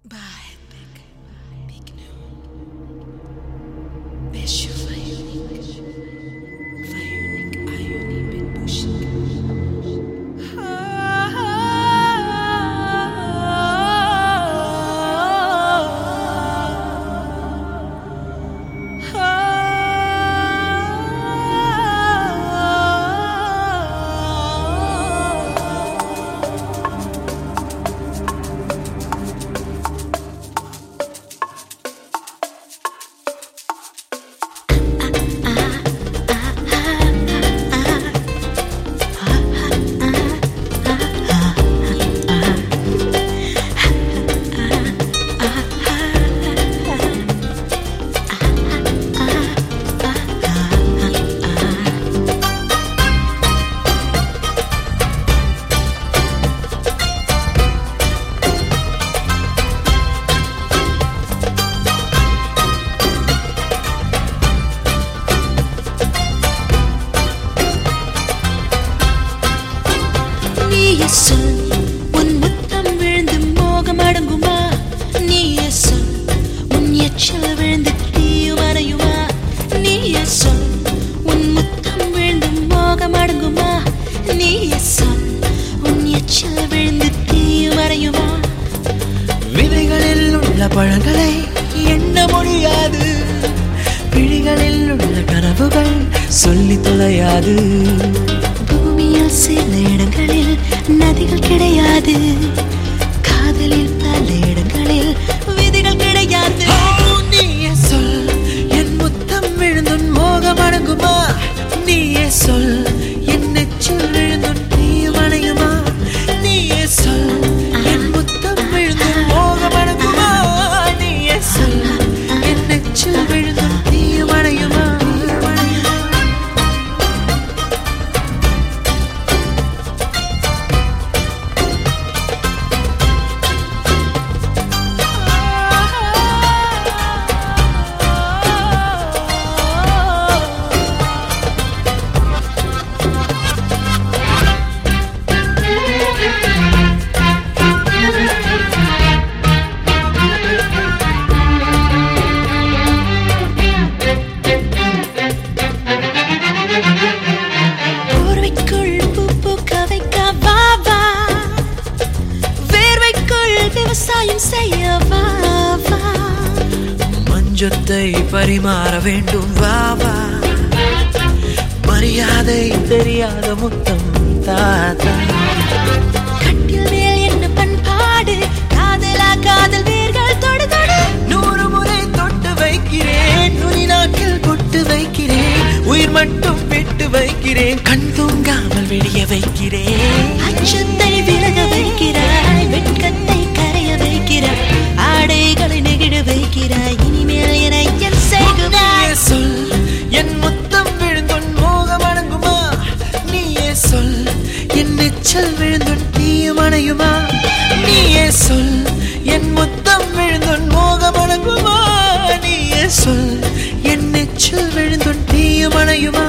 பழங்களை எண்ண முடியாது, பிழிகளில் உள்ள கனவுகள் சொல்லி தொலையாது. பூமியில் சில இடங்களில் நதிகள் கிடையாது, காதலில் பல இடங்களில் விதிகள் கிடையாது. நீயே சொல், என் முத்தம் விழுந்துன் மோகம் அடங்குமா? நீயே சொல், என் நெச்சில் விழுந்துன் தீயும் அணையுமா? நீயே சொல், என் முத்தம் விழுந்துன் மோகம் அடங்குமா? நீயே சொல், என் நெச்சில் விழுந்துன் தீயும் அணையுமா? மஞ்சத்தை பரிமாற வேண்டும் வாவா, மரியாதை தெரியாத முத்தம் தாத்தா. கட்டில் மேல் என்ன பண்பாடு, காதலா காதல் வேர்கள் தொடு தொடு. 100 முறை தொட்டு வைக்கிறேன், நுனி நாக்கில் பொட்டு வைக்கிறேன், உயிர் மட்டும் விட்டு வைக்கிறேன், கண் தூங்காமல் விடிய வைக்கிறேன். அச்சத்தை விலக வைக்கிறாய், வெட்கத்தை கரைய வைக்கிறாய், ஆடைகளை நெகிழ வைக்கிறாய். இனிமேல் என என் செய்குவாய். சொல், என் முத்தம் விழுந்துன் மோகம் அடங்குமா? நீயே சொல், என் நெச்சல் விழுந்துன் தீயும் அணையுமா? நீயே சொல், என் முத்தம் விழுந்துன் மோகம் அடங்குமா? நீயே சொல், என் நெச்சல் விழுந்துன் தீயும் அணையுமா?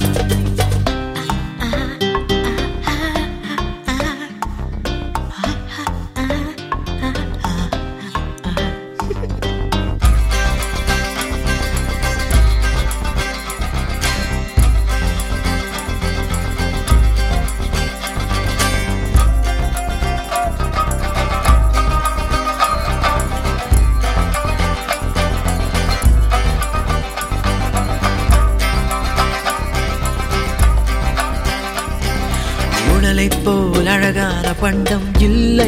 உடலை போல் அழகான பண்டம் இல்லை,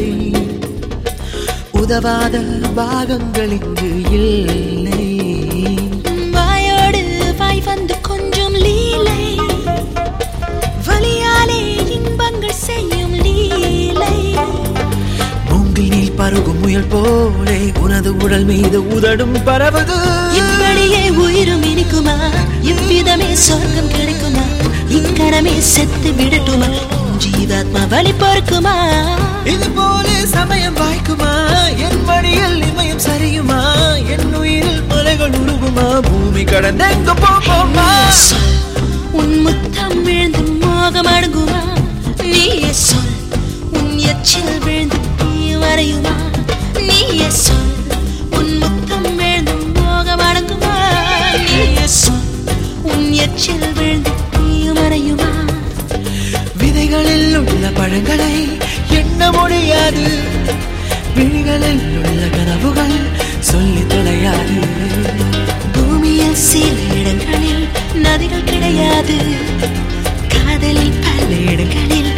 உதவாத பாகங்கள் இங்கு இல்லை. வாயோடு வாய் வந்து கொஞ்சம் லீலை, வலியாலே இன்பங்கள் செய்யும் லீலை. மூங்கில் நீர் பருகும் முயல் போலே உனது உடல் மீது உதடும் பரவது. இப்படியே உயிரும் இனிக்குமா? இவ்விதமே சொர்க்கம் கிடைக்குமா? இக்கணமே செத்து விடட்டுமா? ஜீவாத்மா வழி பொறுக்குமா? இது போல சமயம் வாய்க்குமா? என் வழியில் இமயம் சரியுமா? என் உயிரில் மலைகள் உருகுமா? பூமி கடந்தெங்கு போகுமா? உன் முத்தம் விழுந்து மோகம் அடங்குமா? நீயே சொல், உன் எச்சில் விழுந்து தீ வரையுமா? நீயே சொல். நெஞ்சில் விழுந்து நீயும் அறையுமா? விதைகளில் உள்ள பழங்களை எண்ண முடியாது, விழிகளில் உள்ள கனவுகள் சொல்லி தொலையாது. பூமியில் சில இடங்களில் நதிகள் கிடையாது, காதலில் பல இடங்களில்